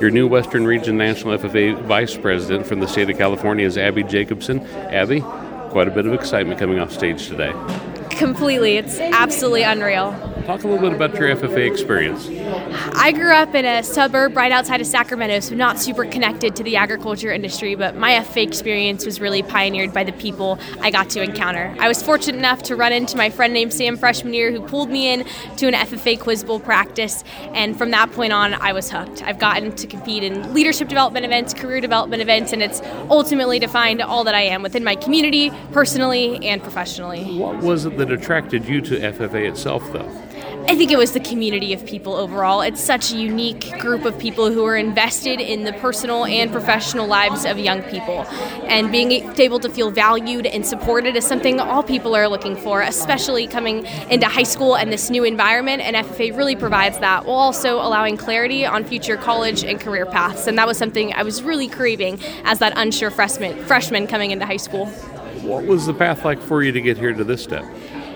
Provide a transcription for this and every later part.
Your new Western Region National FFA Vice President from the state of California is Abby Jacobson. Abby, quite a bit of excitement coming off stage today. Completely. It's absolutely unreal. Talk a little bit about your FFA experience. I grew up in a suburb right outside of Sacramento, so not super connected to the agriculture industry, but my FFA experience was really pioneered by the people I got to encounter. I was fortunate enough to run into my friend named Sam freshman year who pulled me in to an FFA Quiz Bowl practice, and from that point on, I was hooked. I've gotten to compete in leadership development events, career development events, and it's ultimately defined all that I am within my community, personally and professionally. What was it that attracted you to FFA itself, though? I think it was the community of people overall. It's such a unique group of people who are invested in the personal and professional lives of young people. And being able to feel valued and supported is something all people are looking for, especially coming into high school and this new environment. And FFA really provides that, while also allowing clarity on future college and career paths. And that was something I was really craving as that unsure freshman coming into high school. What was the path like for you to get here to this step?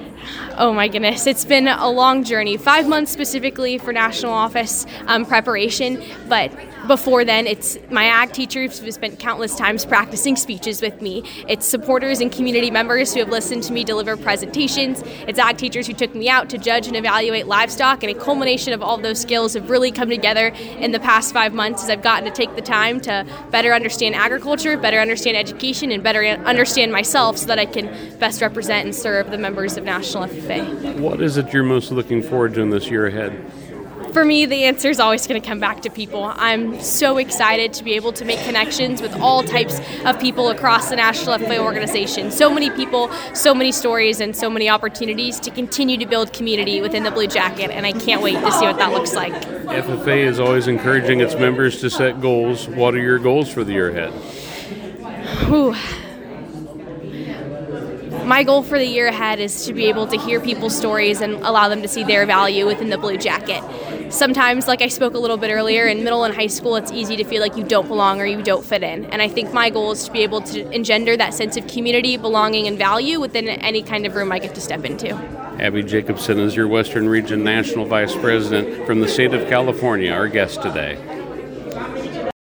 Oh my goodness, it's been a long journey. 5 months specifically for national office preparation, but before then, it's my ag teachers who have spent countless times practicing speeches with me. It's supporters and community members who have listened to me deliver presentations. It's ag teachers who took me out to judge and evaluate livestock, and a culmination of all of those skills have really come together in the past 5 months as I've gotten to take the time to better understand agriculture, better understand education, and better understand myself so that I can best represent and serve the members of National FFA. What is it you're most looking forward to in this year ahead? For me, the answer is always going to come back to people. I'm so excited to be able to make connections with all types of people across the National FFA organization. So many people, so many stories, and so many opportunities to continue to build community within the Blue Jacket, and I can't wait to see what that looks like. FFA is always encouraging its members to set goals. What are your goals for the year ahead? My goal for the year ahead is to be able to hear people's stories and allow them to see their value within the Blue Jacket. Sometimes, like I spoke a little bit earlier, in middle and high school, it's easy to feel like you don't belong or you don't fit in. And I think my goal is to be able to engender that sense of community, belonging, and value within any kind of room I get to step into. Abby Jacobson is your Western Region National Vice President from the state of California, our guest today.